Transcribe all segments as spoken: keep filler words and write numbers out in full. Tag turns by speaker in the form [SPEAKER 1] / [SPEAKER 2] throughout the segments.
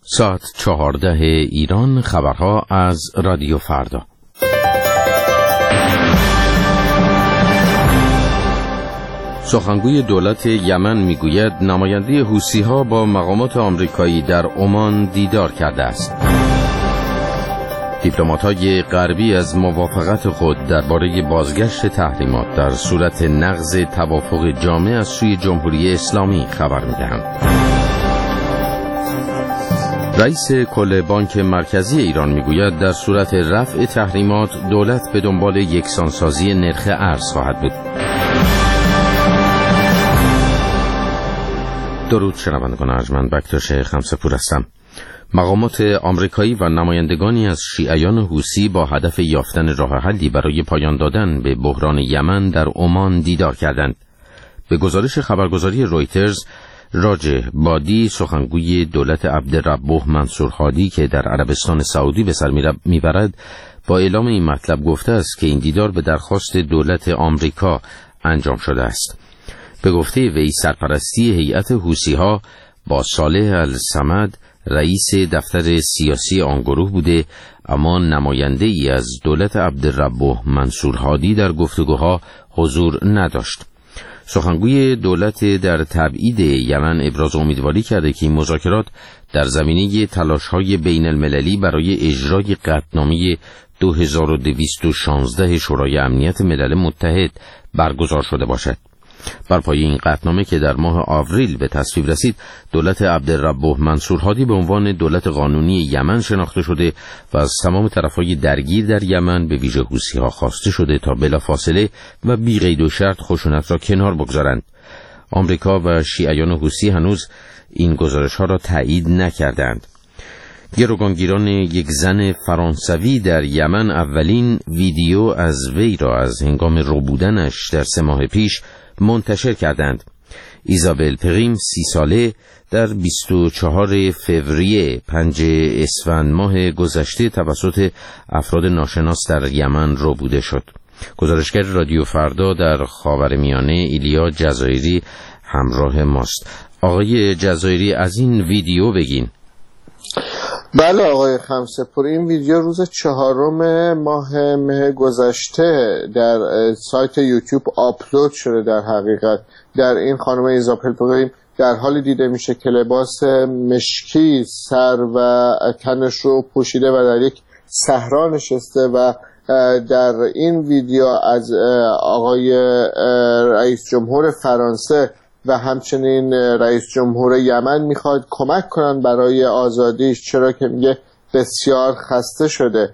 [SPEAKER 1] ساعت چهارده ایران، خبرها از رادیو فردا. سخنگوی دولت یمن میگوید نماینده حوثی‌ها با مقامات آمریکایی در عمان دیدار کرده است. دیپلمات‌های غربی از موافقت خود درباره بازگشت تحریمات در صورت نقض توافق جامع از سوی جمهوری اسلامی خبر می‌دهند. رئیس کل بانک مرکزی ایران میگوید در صورت رفع تحریمات دولت به دنبال یکسانسازی نرخ ارز خواهد بود. درود شنوندگان ارجمند، بکتاش خمسه‌پور هستم. مقامات آمریکایی و نمایندگانی از شیعیان حوثی با هدف یافتن راه حلی برای پایان دادن به بحران یمن در عمان دیدار کردند. به گزارش خبرگزاری رویترز، راجح بادی، سخنگوی دولت عبدالربه منصور هادی که در عربستان سعودی به سر میبرد، با اعلام این مطلب گفته است که این دیدار به درخواست دولت آمریکا انجام شده است. به گفته وی سرپرستی هیئت حوثی‌ها با صالح الصمد رئیس دفتر سیاسی آن گروه بوده، اما نماینده ای از دولت عبدالربه منصور هادی در گفتگوها حضور نداشت. سخنگوی دولت در تبعید یمن ابراز امیدواری کرده که این مذاکرات در زمینه تلاش‌های بین المللی برای اجرای قطعنامه دو هزار و دویست و شانزده شورای امنیت ملل متحد برگزار شده باشد. بر پایه این قطعنامه که در ماه آوریل به تصویب رسید، دولت عبدالربه منصور هادی به عنوان دولت قانونی یمن شناخته شده و از تمام طرفهای درگیر در یمن به ویژه حوثی‌ها خواسته شده تا بلافاصله و بی قید و شرط خشونت را کنار بگذارند. آمریکا و شیعیان حوثی هنوز این گزارش‌ها را تایید نکردند. گروگانگیران یک زن فرانسوی در یمن اولین ویدیو از وی را از هنگام ربودنش در سه ماه پیش منتشر کردند. ایزابل پریم، سی ساله، در بیست و چهارم فوریه پنج اسفند ماه گذشته توسط افراد ناشناس در یمن ربوده شد. گزارشگر رادیو فردا در خاورمیانه ایلیا جزایری همراه ماست. آقای جزایری، از این ویدیو بگین.
[SPEAKER 2] بله آقای خمسه‌پور، این ویدیو روز چهارم ماه مه گذشته در سایت یوتیوب آپلود شده. در حقیقت در این خانم ایزابل پریم در حالی دیده میشه که لباس مشکی سر و تنش رو پوشیده و در یک صحرا نشسته و در این ویدیو از آقای رئیس جمهور فرانسه و همچنین رئیس جمهور یمن میخواد کمک کنن برای آزادیش، چرا که میگه بسیار خسته شده.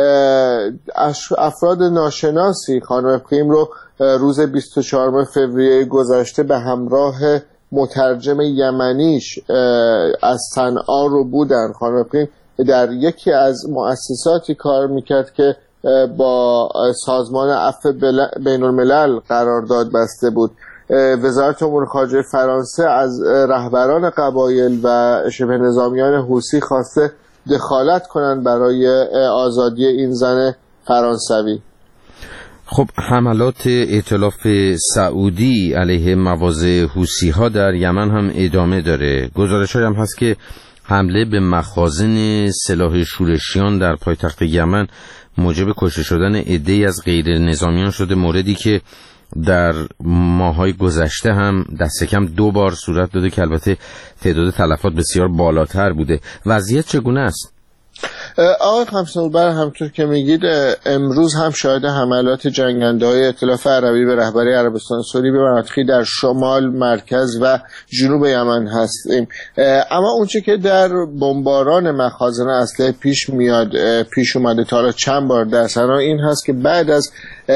[SPEAKER 2] افراد ناشناسی خانم پریم رو روز بیست و چهارم فوریه گذشته به همراه مترجم یمنیش از صنعا رو بودن. خانم پریم در یکی از مؤسساتی کار میکرد که با سازمان عفو بین الملل قرارداد بسته بود. وزارت امور خارجه فرانسه از رهبران قبایل و شبه نظامیان حوثی خواسته دخالت کنند برای آزادی این زن فرانسوی.
[SPEAKER 1] خب، حملات ائتلاف سعودی علیه مواضع حوثی‌ها در یمن هم ادامه داره. گزارش‌هایی هم هست که حمله به مخازن سلاح شورشیان در پایتخت یمن موجب کشته شدن عده‌ای از غیر نظامیان شده، موردی که در ماهای گذشته هم دست کم دو بار صورت داده که البته تعداد تلفات بسیار بالاتر بوده. وضعیت چگونه است؟
[SPEAKER 2] آقای خمسه‌پور، همطور که میگید امروز هم شاهد حملات جنگنده‌های ائتلاف عربی به رهبری عربستان سعودی به مناطقی در شمال، مرکز و جنوب یمن هستیم. اما اونچه که در بمباران مخازن اسلحه پیش میاد پیش اومده تا حالا چند بار در صحرا این هست که بعد از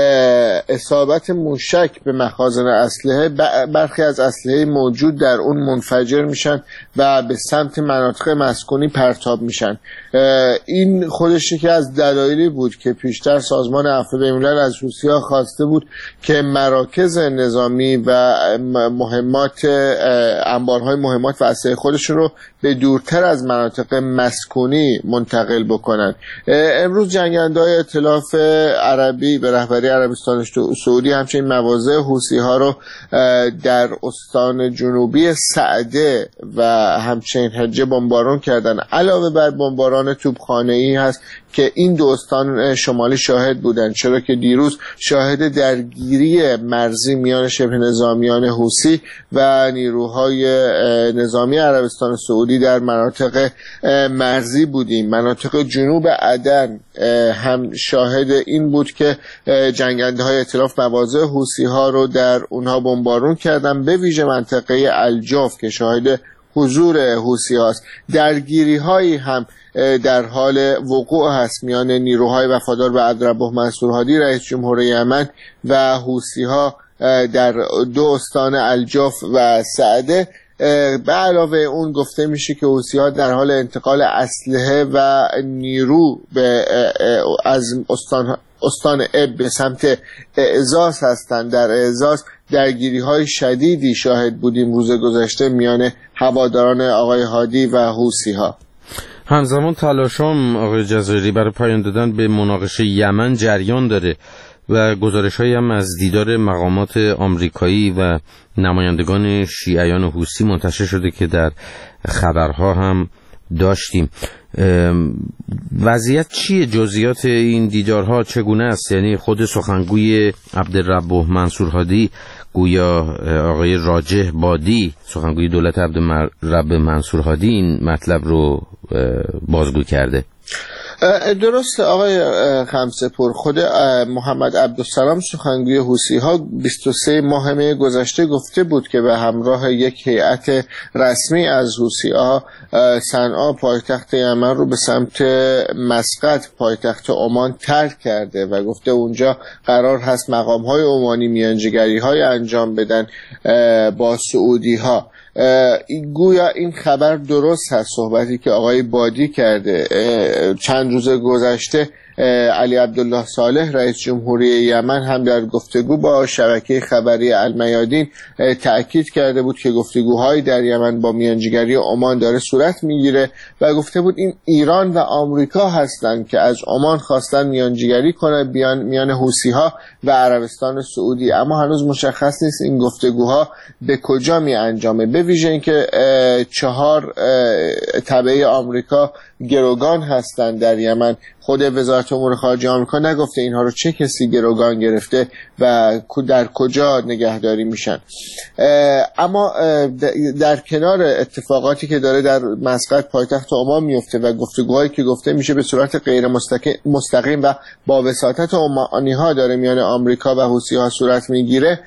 [SPEAKER 2] اصابت موشک به مخازن اسلحه برخی از اسلحه موجود در اون منفجر میشن و به سمت مناطق مسکونی پرتاب میشن. این خودش یکی از دلایلی بود که پیشتر سازمان عفو بین‌الملل از حوثی‌ها خواسته بود که مراکز نظامی و مهمات انبارهای مهمات و اسلحه خودشون رو به دورتر از مناطق مسکونی منتقل بکنن. امروز جنگنده‌های ائتلاف عربی به رهبری عربستان سعودی همچنین مواضع حوثی‌ها رو در استان جنوبی سعده و همچنین حجه بمباران کردن. علاوه بر بمباران توپخانه‌ای هست که این دو استان شمالی شاهد بودند، چرا که دیروز شاهد درگیری مرزی میان شبه نظامیان حوثی و نیروهای نظامی عربستان سعودی در مناطق مرزی بودیم. مناطق جنوب عدن هم شاهد این بود که جنگنده‌های ائتلاف مواضع حوثی‌ها رو در اونها بمبارون کردن، به ویژه منطقه الجاف که شاهد حضور حوثی‌ها است. درگیری‌هایی هم در حال وقوع هست میان نیروهای وفادار به عبدالربه منصور هادی رئیس جمهور یمن و حوثی‌ها در دو استان الجاف و سعده. به علاوه اون گفته میشه که حوثی‌ها در حال انتقال اسلحه و نیرو به از استان استان اب به سمت اعزاز هستند. در اعزاز درگیری‌های شدیدی شاهد بودیم روز گذشته میان هواداران آقای هادی و حوثی‌ها.
[SPEAKER 1] همزمان تلاشم آقای جزایری برای پایان دادن به مناقشه یمن جریان داره و گزارش‌هایی هم از دیدار مقامات آمریکایی و نمایندگان شیعیان حوثی منتشر شده که در خبرها هم داشتیم. وضعیت چیه؟ جزئیات این دیدارها چگونه است؟ یعنی خود سخنگوی عبدالربه منصور هادی گویا آقای راجح بادی سخنگوی دولت عبدالربه منصور هادی این مطلب رو بازگو کرده.
[SPEAKER 2] درست آقای خمسه‌پور، خود محمد عبدالسلام سخنگوی حوثی‌ها بیست و سه ماه می گذشته گفته بود که به همراه یک هیئت رسمی از حوثی‌ها صنعا پایتخت یمن رو به سمت مسقط پایتخت عمان ترک کرده و گفته اونجا قرار هست مقام‌های عمانی میانجیگری‌های انجام بدن با سعودی‌ها. گویا این خبر درست هست، صحبتی که آقای بادی کرده. چند روز گذشته علی عبدالله صالح رئیس جمهوری یمن هم در گفتگو با شبکه خبری المیادین تأکید کرده بود که گفتگوهای در یمن با میانجیگری عمان داره صورت میگیره و گفته بود این ایران و آمریکا هستند که از عمان خواستن میانجیگری کنه میان حوثی‌ها و عربستان سعودی، اما هنوز مشخص نیست این گفتگوها به کجا می انجامه. به ویژه اینکه چهار تبعه آمریکا گروگان هستند در یمن. خود وزارت امور خارجه آمریکا نگفته اینها رو چه کسی گروگان گرفته و در کجا نگهداری میشن. اما در کنار اتفاقاتی که داره در مسقط پایتخت عمان میفته و گفتگوهایی که گفته میشه به صورت غیر مستقیم و با وساطت عمانی ها داره میان آمریکا و حوثی ها صورت میگیره،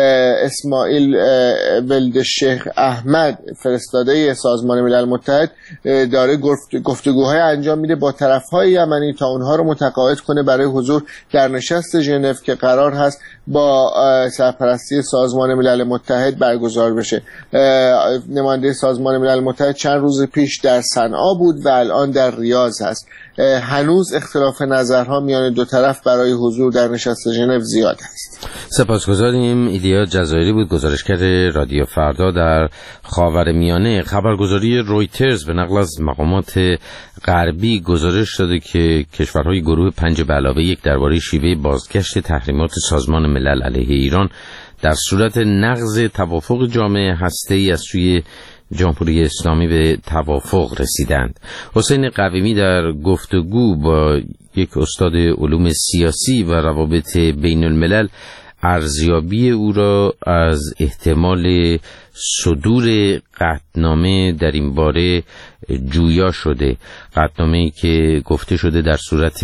[SPEAKER 2] اسماعیل ولد شیخ احمد فرستاده سازمان ملل متحد داره گفتگوهای انجام میده با طرفهای یمنی تا اونها رو متقاعد کنه برای حضور در نشست ژنو که قرار هست با سرپرستی سازمان ملل متحد برگزار بشه. نماینده سازمان ملل متحد چند روز پیش در صنعا بود و الان در ریاض هست. هنوز اختلاف نظرها میان دو طرف برای حضور در نشست ژنو زیاد است.
[SPEAKER 1] سپاسگزاریم. ایلیا جزایری بود، گزارشگر رادیو فردا در خاورمیانه. خبرگزاری رویترز به نقل از مقامات غربی گزارش داده که کشورهای گروه پنج به علاوه یک درباره شیوه بازگشت تحریمات سازمان ملل علیه ایران در صورت نقض توافق جامع هسته‌ای از سوی جمهوری اسلامی به توافق رسیدند. حسین قویمی در گفتگو با یک استاد علوم سیاسی و روابط بین الملل ارزیابی او را از احتمال صدور قطعنامه در این باره جویا شده. قطعنامه‌ای که گفته شده در صورت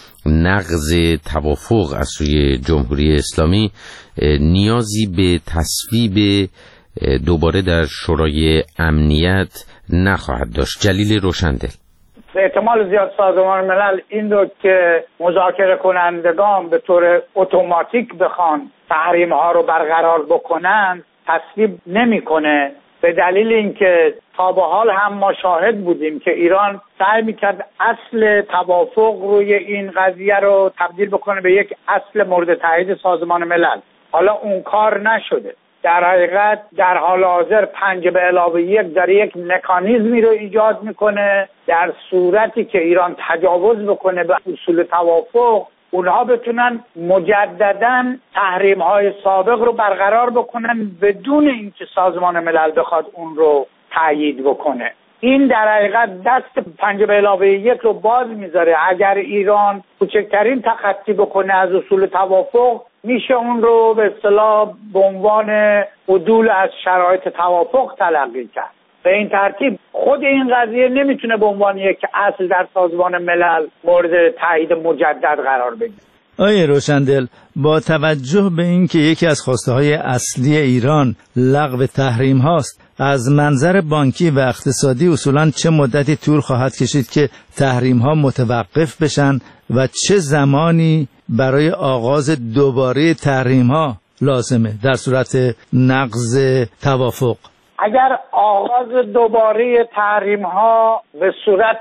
[SPEAKER 1] نقض توافق از سوی جمهوری اسلامی نیازی به تصویب دوباره در شورای امنیت نخواهد داشت. جلیل روشندل:
[SPEAKER 3] به احتمال زیاد سازمان ملل این رو که مذاکره کنندگان به طور اتوماتیک بخوان تحریم ها رو برقرار بکنن تصویب نمیکنه. به دلیل اینکه تا به حال هم ما شاهد بودیم که ایران سعی میکرد اصل توافق روی این قضیه رو تبدیل بکنه به یک اصل مورد تایید سازمان ملل. حالا اون کار نشده. در حقیقت در حال حاضر پنج به علاوه یک داره یک مکانیزمی رو ایجاد میکنه در صورتی که ایران تجاوز بکنه به اصول توافق، اونها بتونن مجدداً تحریم‌های سابق رو برقرار بکنن بدون اینکه سازمان ملل بخواد اون رو تایید بکنه. این در حقیقت دست پنج به علاوه یک رو باز میذاره. اگر ایران کوچکترین تخطی بکنه از اصول توافق، میشه اون رو به اصطلاح به عنوان عدول از شرایط توافق تلقی کرد. به این ترتیب خود این قضیه نمیتونه به عنوان یک اصل در سازمان ملل مورد تایید مجدد قرار بگیره.
[SPEAKER 4] آیه روشندل، با توجه به اینکه یکی از خواسته‌های اصلی ایران لغو تحریم هاست، از منظر بانکی و اقتصادی اصولاً چه مدتی طول خواهد کشید که تحریم ها متوقف بشن و چه زمانی برای آغاز دوباره تحریم ها لازمه در صورت نقض توافق؟
[SPEAKER 3] اگر آغاز دوباره تحریم ها به صورت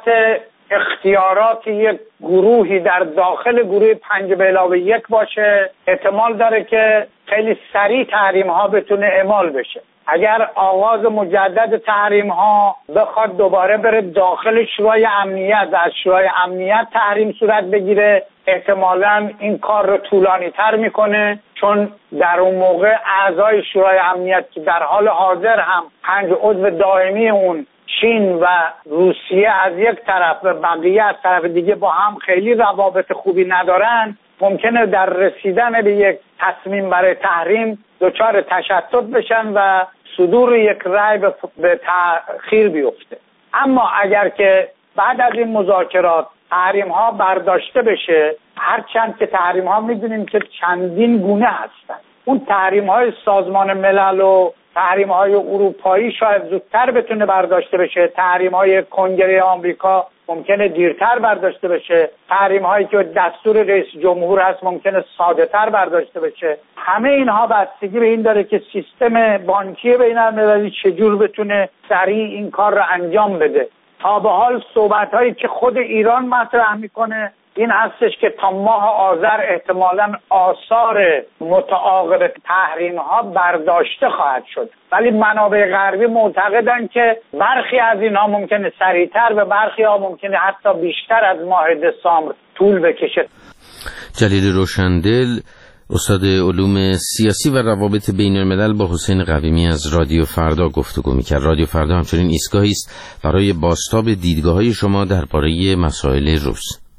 [SPEAKER 3] اختیارات یک گروهی در داخل گروه پنج به علاوه یک باشه، احتمال داره که خیلی سریع تحریم ها بتونه اعمال بشه. اگر آغاز مجدد تحریم ها بخواد دوباره بره داخل شورای امنیت و از شورای امنیت تحریم صورت بگیره، احتمالاً این کار رو طولانی تر میکنه، چون در اون موقع اعضای شورای امنیت که در حال حاضر هم پنج عضو دائمی اون چین و روسیه از یک طرف و بقیه از طرف دیگه با هم خیلی روابط خوبی ندارن، ممکنه در رسیدن به یک تصمیم برای تحریم دچار تشتت بشن و صدور یک رأی به تأخیر بیفته. اما اگر که بعد از این مذاکرات تحریم ها برداشته بشه، هرچند که تحریم ها میدونیم که چندین گونه هستن، اون تحریم های سازمان ملل و تحریم های اروپایی شاید زودتر بتونه برداشته بشه، تحریم های کنگره آمریکا ممکنه دیرتر برداشته بشه، تحریم هایی که دستور رئیس جمهور هست ممکنه ساده تر برداشته بشه. همه اینها بستگی به این داره که سیستم بانکی بین المللی چجور بتونه سریع این کار رو انجام بده. تا به حال صحبت هایی که خود ایران مطرح میکنه این هستش که تا ماه آذر احتمالاً آثار متعاقب تحریم ها برداشته خواهد شد، ولی منابع غربی معتقدن که برخی از اینها ممکنه سریعتر و برخی ها ممکنه حتی بیشتر از ماه دسامبر طول بکشه.
[SPEAKER 1] جلیل روشندل، استاد علوم سیاسی و روابط بین الملل، با حسین قویمی از رادیو فردا گفتگو میکرد. رادیو فردا همچنین ایستگاهی است برای بازتاب دیدگاه‌های شما درباره مسائل روز.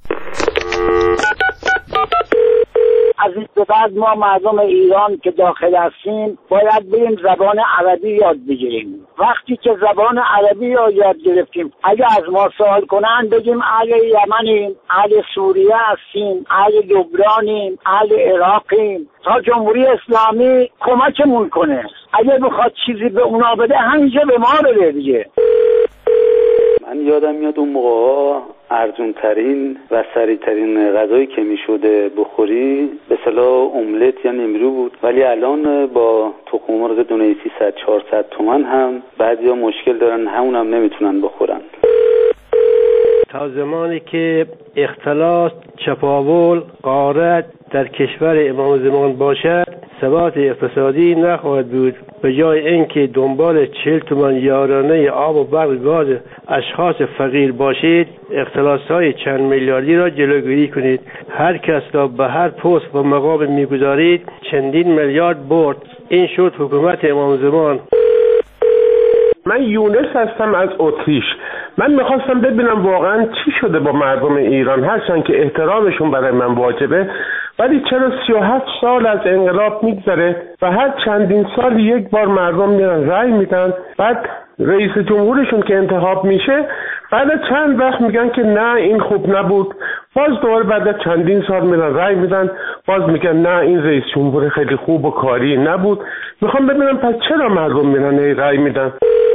[SPEAKER 5] از این به بعد ما مردم ایران که داخل هستیم باید بریم زبان عربی یاد بگیریم. وقتی که زبان عربی رو یاد گرفتیم، اگه از ما سوال کنن بگیم اهل یمنیم، اهل سوریه هستیم، اهل لبنانیم، اهل عراقیم، تا جمهوری اسلامی کمکمون کنه. اگه بخواد چیزی به اونا بده همینجا به ما بده دیگه.
[SPEAKER 6] من یادم میاد اون موقع ارزون ترین و سریع ترین غذایی که میشده بخوری به اصطلاح املت یا نمیرو بود، ولی الان با تخم مرغ دونه سیصد چهارصد تومان هم بعضیا مشکل دارن، همون هم نمیتونن بخورن.
[SPEAKER 7] تا زمانی که اختلاس، چپاول، غارت در کشور امام زمان باشد ثبات اقتصادی نخواهد بود. به جای اینکه دنبال چهل تومان یارانه آب و برق گاز اشخاص فقیر باشید، اختلاس‌های چند میلیاردی را جلوگیری کنید. هر کس را به هر پست و مقام میگذارید چندین میلیارد برد. این شد حکومت امام زمان.
[SPEAKER 8] من یونس هستم از اتریش. من میخواستم ببینم واقعا چی شده با مردم ایران، هرچند که احترامشون برای من واجبه، ولی چرا سی و هفت سال از انقلاب میگذره و هر چندین سال یک بار مردم میرن رأی میدن، بعد رئیس جمهورشون که انتخاب میشه بعد چند وقت میگن که نه این خوب نبود، باز دوباره بعد چندین سال میرن رأی میدن باز میگن نه این رئیس جمهور خیلی خوب و کاری نبود. میخوام ببینم پس چرا مردم میرن رأی میدن.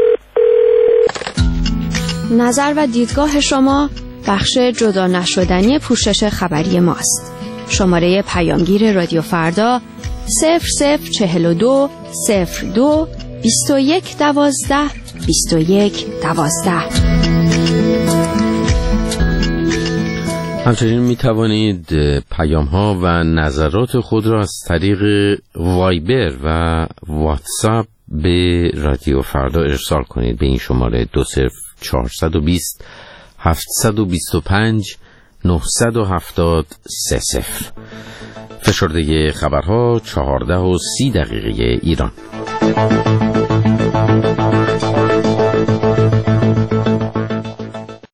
[SPEAKER 9] نظر و دیدگاه شما بخش جدا نشدنی پوشش خبری ماست. شماره پیامگیر رادیو فردا صفر صفر چهل و دو صفر دو بیست و یک دوازده بیست و یک دوازده.
[SPEAKER 1] همچنین می توانید پیام ها و نظرات خود را از طریق وایبر و واتساپ به رادیو فردا ارسال کنید به این شماره دو صفر چهارصد و بیست هفتصد و بیست و پنج نهصد و هفتاد سه صفر. فشرده خبرها چهارده و سی دقیقه ایران.